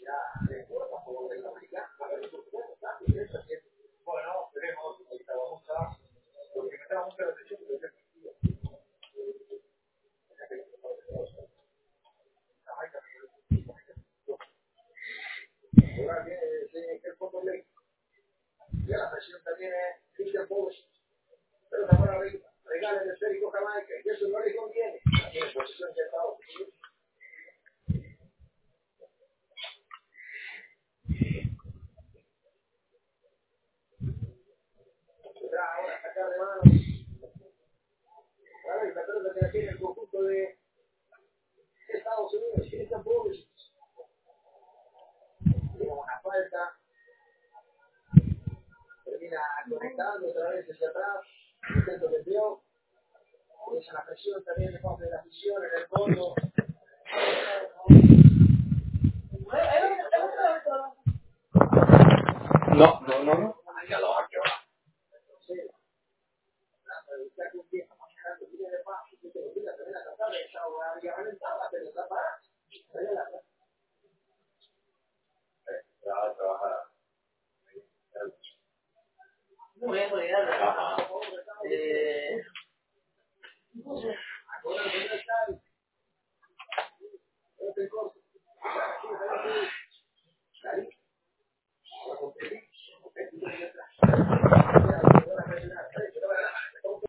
Bueno, veremos. Ahí está, vamos a... Lo que me estaba mucho la atención es que ahora viene el fondo ley. Ya la presión también es Christian Pulisic. Pero también regala el esférico Jamaica y eso no le conviene. Tiene posición de Estados Unidos. Ahora sacar de mano. Ahora la pelota que la tiene el conjunto de Estados Unidos. Christian Pulisic. Tiene una falta. Termina conectando otra vez hacia atrás. Intento de Dios. Esa la presión también de parte de la afición en el fondo. No. Ya lo ha quedado. No voy a colgar. No sé.